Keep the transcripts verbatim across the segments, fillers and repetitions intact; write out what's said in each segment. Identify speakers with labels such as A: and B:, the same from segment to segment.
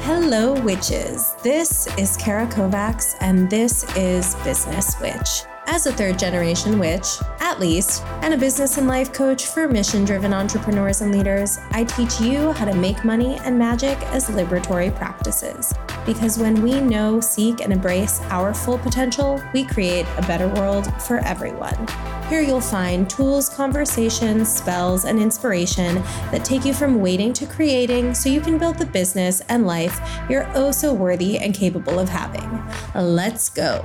A: Hello, witches. This is Kara Kovacs, and this is Business Witch. As a third-generation witch, at least, and a business and life coach for mission-driven entrepreneurs and leaders, I teach you how to make money and magic as liberatory practices. Because when we know, seek, and embrace our full potential, we create a better world for everyone. Here you'll find tools, conversations, spells, and inspiration that take you from waiting to creating so you can build the business and life you're oh so worthy and capable of having. Let's go.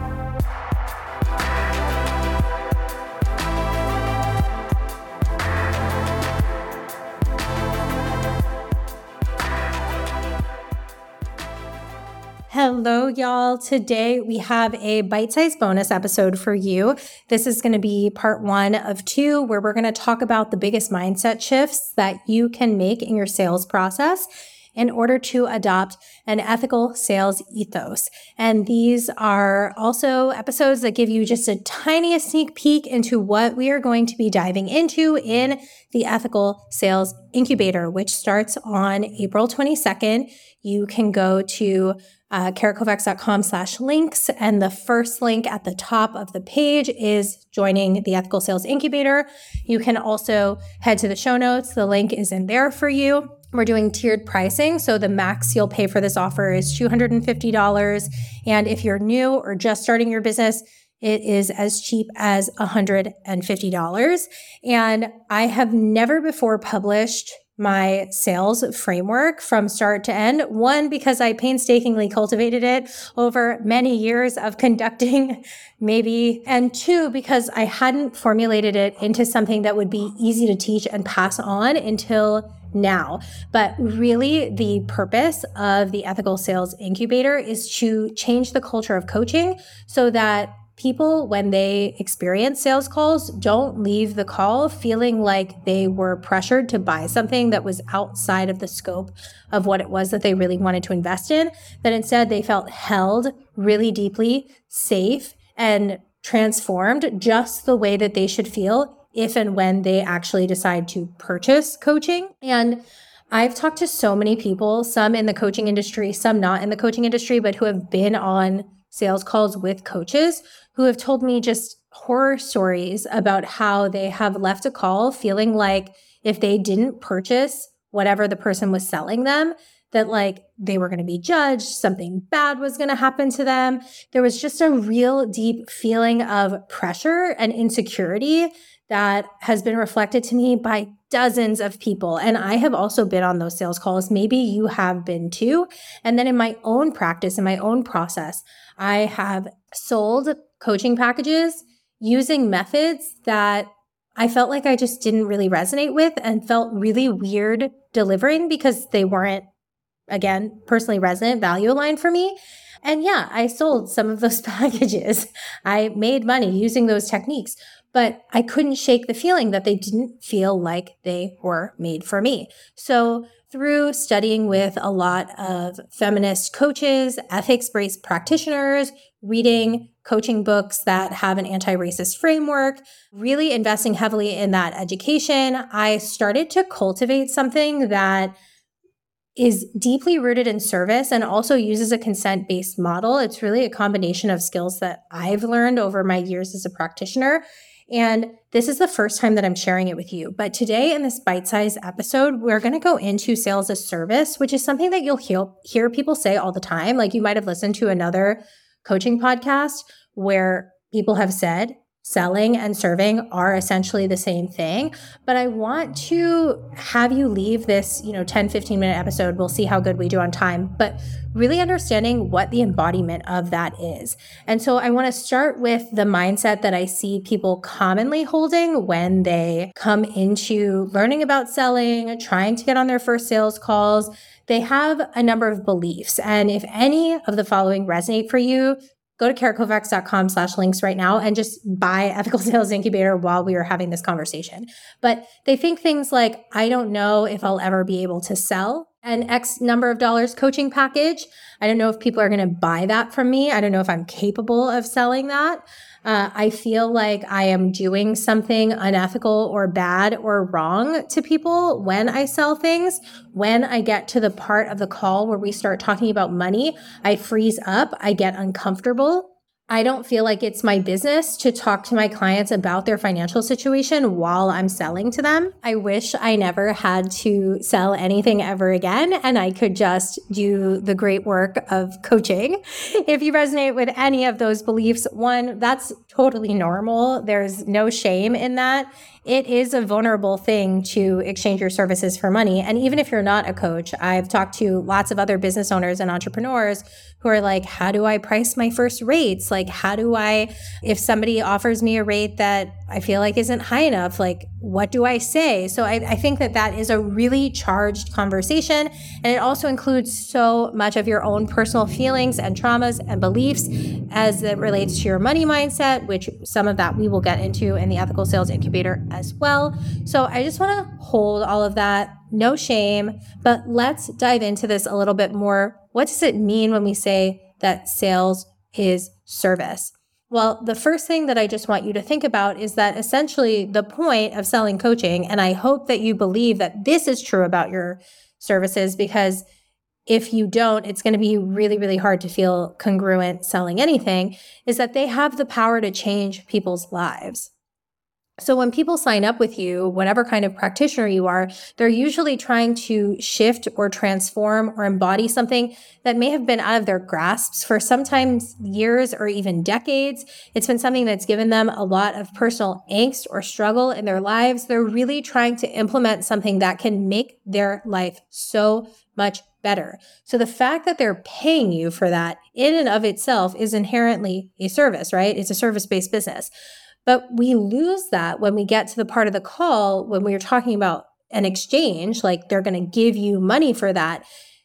A: Hello, y'all. Today we have a bite-sized bonus episode for you. This is going to be part one of two, where we're going to talk about the biggest mindset shifts that you can make in your sales process in order to adopt an ethical sales ethos. And these are also episodes that give you just a tiniest sneak peek into what we are going to be diving into in the Ethical Sales Incubator, which starts on April twenty-second. You can go to uh, karakovacs.com slash links. And the first link at the top of the page is joining the Ethical Sales Incubator. You can also head to the show notes. The link is in there for you. We're doing tiered pricing. So the max you'll pay for this offer is two hundred fifty dollars. And if you're new or just starting your business, it is as cheap as one hundred fifty dollars. And I have never before published my sales framework from start to end. One, because I painstakingly cultivated it over many years of conducting maybe, and two, because I hadn't formulated it into something that would be easy to teach and pass on until now. But really, the purpose of the Ethical Sales Incubator is to change the culture of coaching so that people, when they experience sales calls, don't leave the call feeling like they were pressured to buy something that was outside of the scope of what it was that they really wanted to invest in, that instead they felt held really deeply, safe, and transformed just the way that they should feel if and when they actually decide to purchase coaching. And I've talked to so many people, some in the coaching industry, some not in the coaching industry, but who have been on sales calls with coaches who have told me just horror stories about how they have left a call feeling like if they didn't purchase whatever the person was selling them, that like they were going to be judged, something bad was going to happen to them. There was just a real deep feeling of pressure and insecurity that has been reflected to me by dozens of people. And I have also been on those sales calls. Maybe you have been too. And then in my own practice, in my own process, I have sold coaching packages using methods that I felt like I just didn't really resonate with and felt really weird delivering because they weren't, again, personally resonant, value aligned for me. And yeah, I sold some of those packages. I made money using those techniques, but I couldn't shake the feeling that they didn't feel like they were made for me. So through studying with a lot of feminist coaches, ethics-based practitioners, reading coaching books that have an anti-racist framework, really investing heavily in that education, I started to cultivate something that is deeply rooted in service and also uses a consent-based model. It's really a combination of skills that I've learned over my years as a practitioner. And this is the first time that I'm sharing it with you. But today in this bite-sized episode, we're going to go into sales as service, which is something that you'll hear, hear people say all the time. Like you might have listened to another coaching podcast where people have said selling and serving are essentially the same thing. But I want to have you leave this, you know, ten, fifteen minute episode. We'll see how good we do on time, but really understanding what the embodiment of that is. And so I want to start with the mindset that I see people commonly holding when they come into learning about selling, trying to get on their first sales calls. They have a number of beliefs. And if any of the following resonate for you, go to karakovacs.com slash links right now and just buy Ethical Sales Incubator while we are having this conversation. But they think things like, I don't know if I'll ever be able to sell an X number of dollars coaching package. I don't know if people are going to buy that from me. I don't know if I'm capable of selling that. Uh, I feel like I am doing something unethical or bad or wrong to people when I sell things. When I get to the part of the call where we start talking about money, I freeze up, I get uncomfortable. I don't feel like it's my business to talk to my clients about their financial situation while I'm selling to them. I wish I never had to sell anything ever again and I could just do the great work of coaching. If you resonate with any of those beliefs, one, that's totally normal. There's no shame in that. It is a vulnerable thing to exchange your services for money. And even if you're not a coach, I've talked to lots of other business owners and entrepreneurs who are like, how do I price my first rates? Like, how do I, if somebody offers me a rate that I feel like isn't high enough, like, what do I say? So I, I think that that is a really charged conversation. And it also includes so much of your own personal feelings and traumas and beliefs as it relates to your money mindset, which some of that we will get into in the Ethical Sales Incubator as well. So I just want to hold all of that. No shame, but let's dive into this a little bit more. What does it mean when we say that sales is service? Well, the first thing that I just want you to think about is that essentially the point of selling coaching, and I hope that you believe that this is true about your services, because if you don't, it's going to be really, really hard to feel congruent selling anything, is that they have the power to change people's lives. So when people sign up with you, whatever kind of practitioner you are, they're usually trying to shift or transform or embody something that may have been out of their grasps for sometimes years or even decades. It's been something that's given them a lot of personal angst or struggle in their lives. They're really trying to implement something that can make their life so much better. So the fact that they're paying you for that in and of itself is inherently a service, right? It's a service-based business. But we lose that when we get to the part of the call when we're talking about an exchange, like they're going to give you money for that.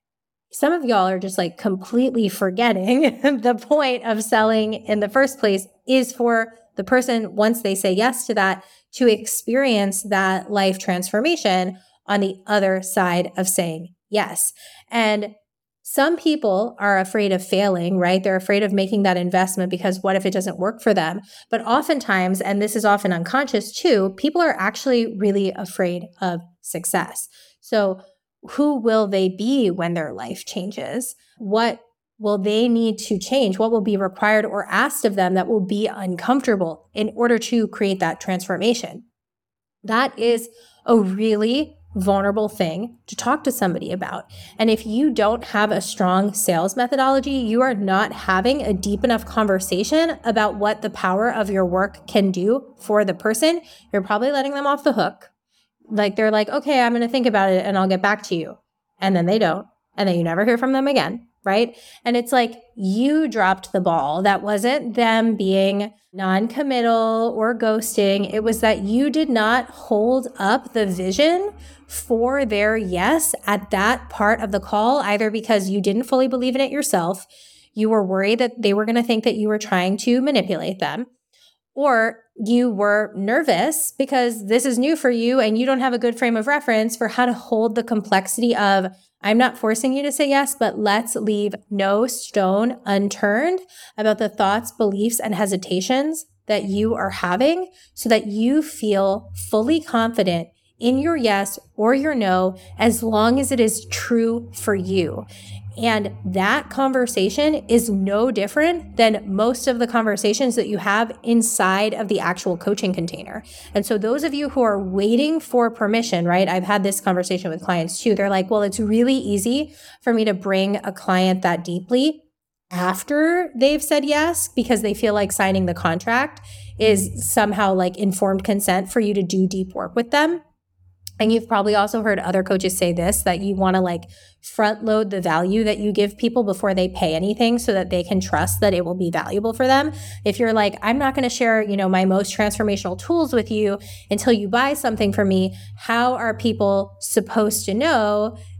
A: Some of y'all are just like completely forgetting the point of selling in the first place is for the person, once they say yes to that, to experience that life transformation on the other side of saying yes. And some people are afraid of failing, right? They're afraid of making that investment because what if it doesn't work for them? But oftentimes, and this is often unconscious too, people are actually really afraid of success. So who will they be when their life changes? What will they need to change? What will be required or asked of them that will be uncomfortable in order to create that transformation? That is a really vulnerable thing to talk to somebody about. And if you don't have a strong sales methodology, you are not having a deep enough conversation about what the power of your work can do for the person. You're probably letting them off the hook. Like they're like, okay, I'm going to think about it and I'll get back to you. And then they don't. And then you never hear from them again. Right? And it's like you dropped the ball. That wasn't them being non-committal or ghosting. It was that you did not hold up the vision for their yes at that part of the call, either because you didn't fully believe in it yourself, you were worried that they were going to think that you were trying to manipulate them, or you were nervous because this is new for you and you don't have a good frame of reference for how to hold the complexity of, I'm not forcing you to say yes, but let's leave no stone unturned about the thoughts, beliefs, and hesitations that you are having so that you feel fully confident in your yes or your no, as long as it is true for you. And that conversation is no different than most of the conversations that you have inside of the actual coaching container. And so those of you who are waiting for permission, right? I've had this conversation with clients too. They're like, well, it's really easy for me to bring a client that deeply after they've said yes, because they feel like signing the contract is somehow like informed consent for you to do deep work with them. And you've probably also heard other coaches say this, that you want to like front load the value that you give people before they pay anything so that they can trust that it will be valuable for them. If you're like, I'm not going to share, you know, my most transformational tools with you until you buy something from me, how are people supposed to know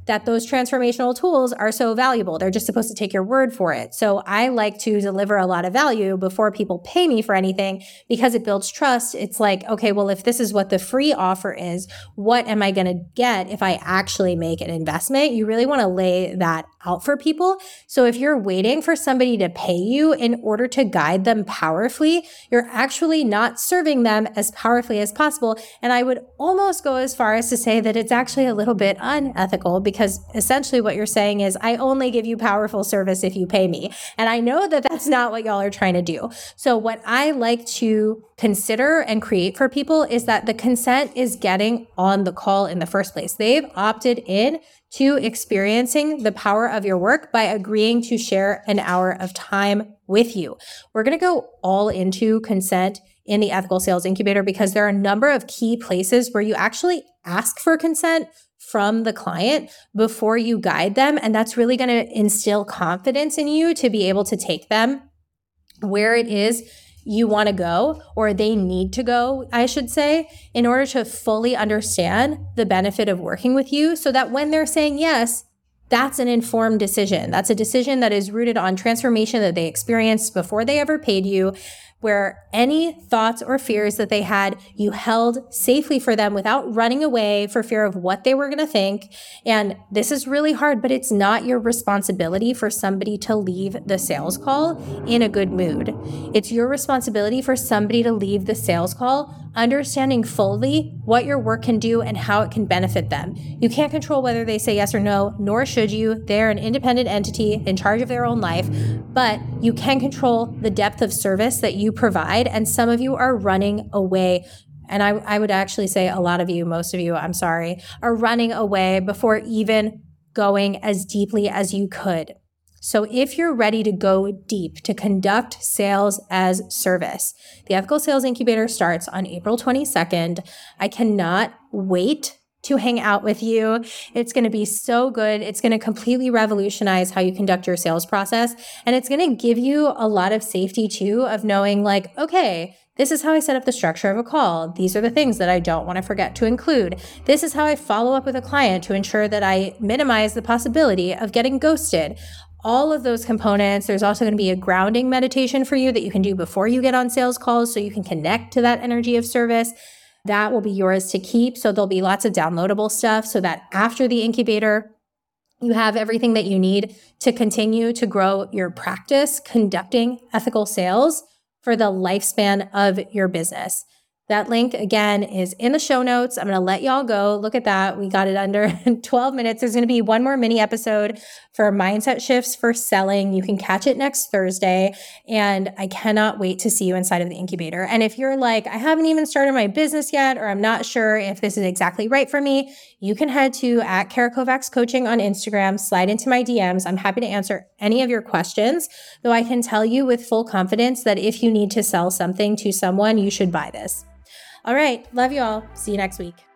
A: that those transformational tools are so valuable. They're just supposed to take your word for it. So I like to deliver a lot of value before people pay me for anything because it builds trust. It's like, okay, well, if this is what the free offer is, what am I going to get if I actually make an investment? You really want to lay that out for people. So if you're waiting for somebody to pay you in order to guide them powerfully, you're actually not serving them as powerfully as possible. And I would almost go as far as to say that it's actually a little bit unethical, because essentially what you're saying is, I only give you powerful service if you pay me. And I know that that's not what y'all are trying to do. So what I like to consider and create for people is that the consent is getting on the call in the first place. They've opted in to experiencing the power of your work by agreeing to share an hour of time with you. We're going to go all into consent in the Ethical Sales Incubator because there are a number of key places where you actually ask for consent from the client before you guide them. And that's really going to instill confidence in you to be able to take them where it is you want to go, or they need to go, I should say, in order to fully understand the benefit of working with you, so that when they're saying yes, that's an informed decision. That's a decision that is rooted on transformation that they experienced before they ever paid you, where any thoughts or fears that they had, you held safely for them without running away for fear of what they were going to think. And this is really hard, but it's not your responsibility for somebody to leave the sales call in a good mood. It's your responsibility for somebody to leave the sales call understanding fully what your work can do and how it can benefit them. You can't control whether they say yes or no, nor should you. They're an independent entity in charge of their own life, but you can control the depth of service that you provide. And some of you are running away. And I, I would actually say a lot of you, most of you, I'm sorry, are running away before even going as deeply as you could. So if you're ready to go deep, to conduct sales as service, the Ethical Sales Incubator starts on April twenty-second. I cannot wait to hang out with you. It's going to be so good. It's going to completely revolutionize how you conduct your sales process. And it's going to give you a lot of safety too, of knowing like, okay, this is how I set up the structure of a call. These are the things that I don't want to forget to include. This is how I follow up with a client to ensure that I minimize the possibility of getting ghosted. All of those components. There's also going to be a grounding meditation for you that you can do before you get on sales calls so you can connect to that energy of service. That will be yours to keep. So there'll be lots of downloadable stuff so that after the incubator, you have everything that you need to continue to grow your practice conducting ethical sales for the lifespan of your business. That link, again, is in the show notes. I'm going to let y'all go. Look at that. We got it under twelve minutes. There's going to be one more mini episode for Mindset Shifts for Selling. You can catch it next Thursday. And I cannot wait to see you inside of the incubator. And if you're like, I haven't even started my business yet, or I'm not sure if this is exactly right for me, you can head to at Kara Kovacs Coaching on Instagram, slide into my D Ms. I'm happy to answer any of your questions, though I can tell you with full confidence that if you need to sell something to someone, you should buy this. All right. Love you all. See you next week.